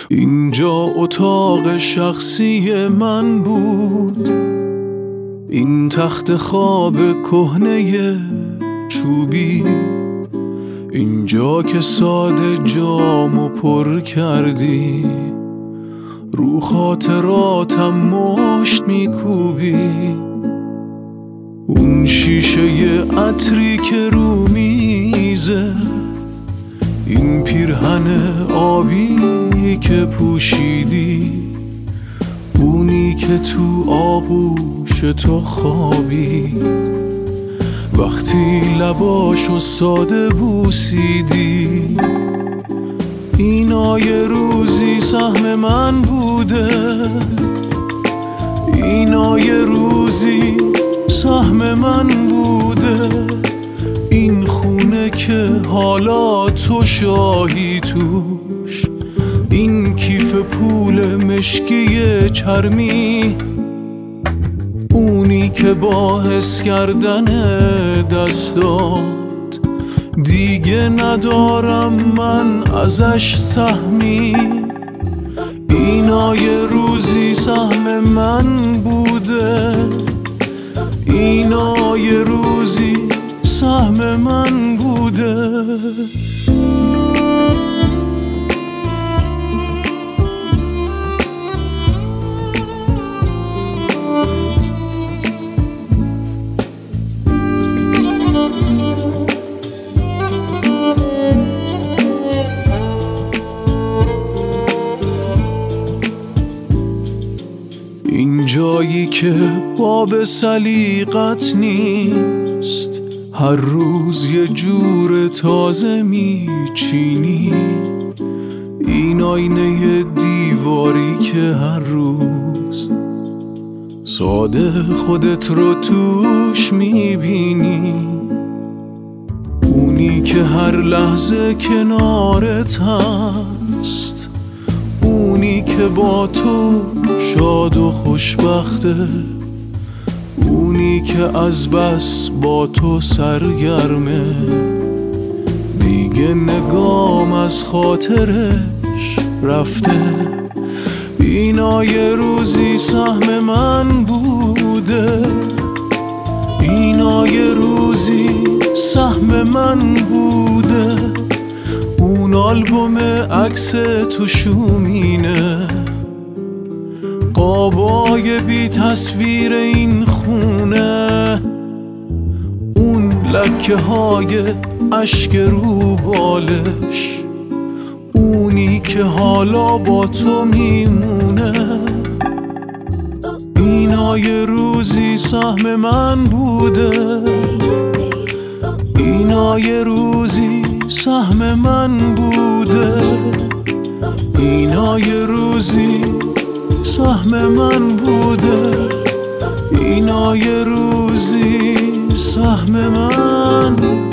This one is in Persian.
اینجا اتاق شخصی من بود، این تخت خواب کهنه چوبی، اینجا که ساده جامو پر کردی، رو خاطراتم مشت میکوبی. اون شیشه عطری که رو میزه، این پیرهن آبی که پوشیدی، اونی که تو آغوش تو خوابید، وقتی لباشو ساده بوسیدی. اینا یه روزی سهم من بوده، اینا یه روزی سهم من بوده. این خونه که حالا تو شاهی توش، این کیف پول مشکی چرمی، اونی که با حس کردن دستات دیگه ندارم من ازش سهمی. اینا یه روزی سهم من بوده، اینا یه روزی سهم من بوده. این جایی که باب سلیقت نیست، هر روز یه جور تازه میچینی. این آینه دیواری که هر روز ساده خودت رو توش میبینی، اونی که هر لحظه کنارت هست، اونی که با تو شاد و خوشبخته، اونی که از بس با تو سرگرمه، دیگه نگام از خاطرش رفته. اینا یه روزی سهم من بوده، اینا یه روزی سهم من بوده. اون آلبوم عکس تو شومینه، قابای بی تصویر این خونه، اون لکه های عشق رو بالش، اونی که حالا با تو میمونه. اینا یه روزی سهم من بوده، اینا یه روزی سهم من بوده، اینا یه روزی سهم من بوده، اینا یه روزی سهم من